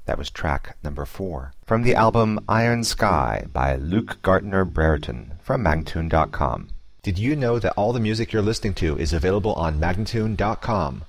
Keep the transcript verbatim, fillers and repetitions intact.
That was track number four. From the album Iron Sky by Luke Gartner Brereton from Magnatune dot com. Did you know that all the music you're listening to is available on Magnatune dot com?